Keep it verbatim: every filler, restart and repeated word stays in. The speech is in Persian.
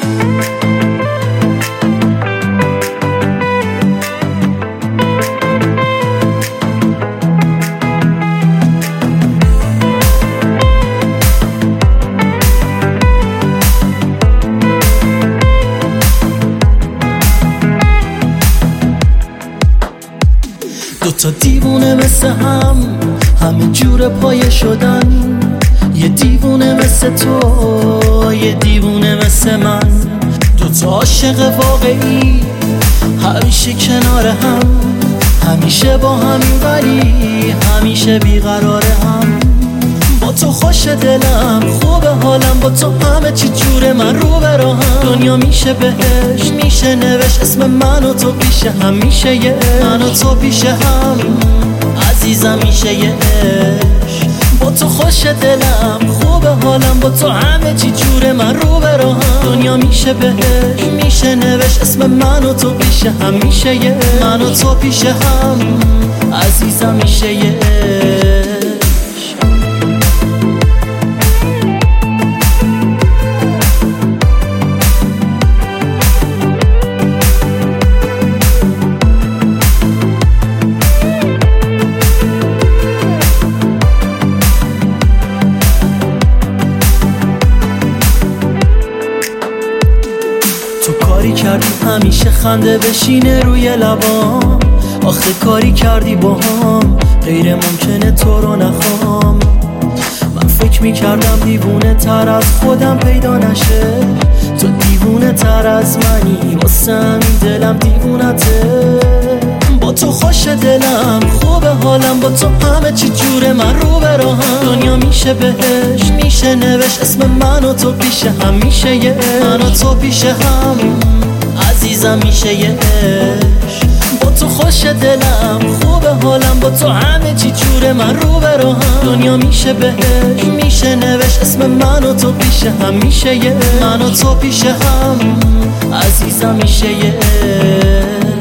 دوتا دیوونه مثل هم همه جور پایه شدن، یه دیوونه مثل تو، یه دیوونه مثل من. دوتا عاشق واقعی همیشه کنار هم، همیشه با همین ولی همیشه بیقرار هم. با تو خوش دلم خوب حالم، با تو همه چی جوره من رو به راهم. دنیا میشه بهش میشه نوشت اسم من و تو پیشه هم، میشه یه من و تو پیشه هم عزیزم، میشه یه عشق. با تو خوش دلم خوب حالم، با تو همه چی جوره من رو به راهم. دنیا میشه بهش میشه نوشت اسم من و تو پیشه هم، میشه یه من و تو پیشه هم عزیزم، میشه یه عشق. کاری کردی همیشه خنده بشینه روی لبام، آخه کاری کردی با هم غیر ممکنه تو رو نخوام. من فکر میکردم دیوونه تر از خودم پیدا نشه، تو دیوونه تر از منی واسه همین دلم دیوونته. با تو خوش دلم خوب حالم، با تو همه چی جوره من رو به راهم. دنیا میشه بهش میشه نوشت اسم من و تو پیشه هم، میشه یه من و تو پیشه هم عزیزم، میشه یه عشق. با تو خوش دلم خوب حالم، با تو همه چی جوره من رو به راهم. دنیا میشه بهش میشه نوشت اسم من و تو پیشه هم، میشه یه من و تو پیشه هم عزیزم، میشه یه عشق.